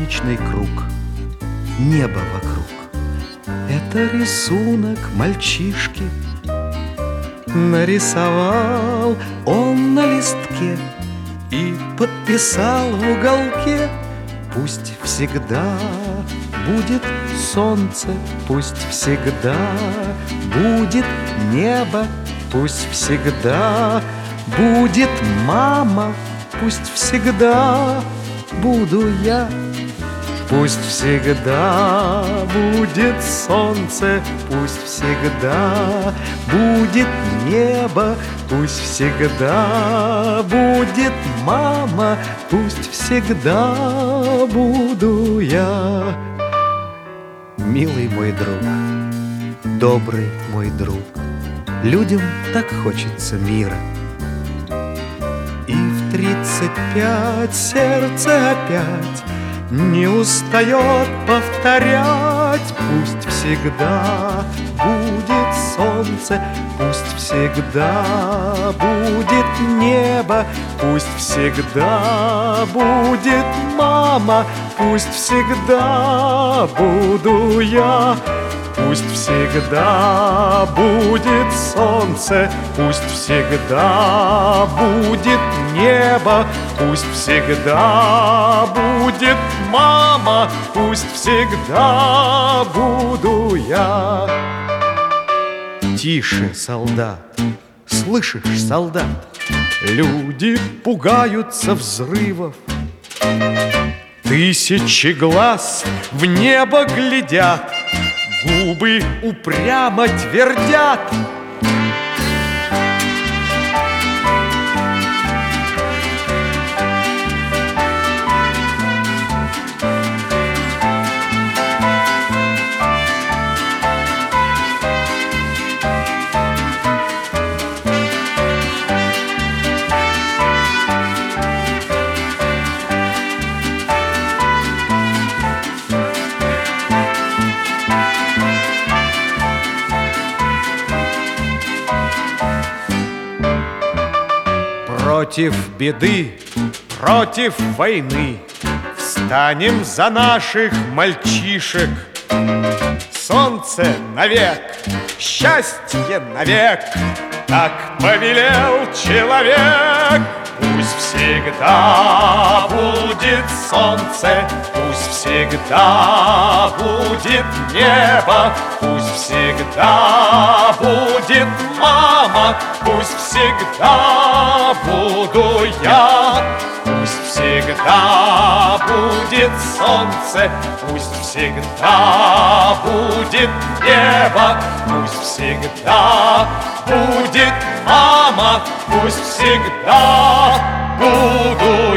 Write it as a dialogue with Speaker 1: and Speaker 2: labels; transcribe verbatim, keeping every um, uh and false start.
Speaker 1: солнечный круг, небо вокруг. Это рисунок мальчишки. Нарисовал он на листке и подписал в уголке: пусть всегда будет солнце, пусть всегда будет небо, пусть всегда будет мама, пусть всегда буду я. Пусть всегда будет солнце, пусть всегда будет небо, пусть всегда будет мама, пусть всегда буду я. Милый мой друг, добрый мой друг, людям так хочется мира. И в тридцать пять сердце опять не устает повторять: пусть всегда будет солнце, пусть всегда будет небо, пусть всегда будет мама, пусть всегда буду я. Пусть всегда будет солнце, пусть всегда будет небо, пусть всегда будет мама, пусть всегда буду я. Тише, солдат, слышишь, солдат? Люди пугаются взрывов. Тысячи глаз в небо глядят, губы упрямо твердят: против беды, против войны встанем за наших мальчишек. Солнце навек, счастье навек, так повелел человек. Пусть всегда будет солнце, пусть всегда будет небо, пусть всегда будет мама, пусть всегда буду я. Пусть всегда будет солнце, пусть всегда будет небо, пусть всегда будет мама, пусть всегда буду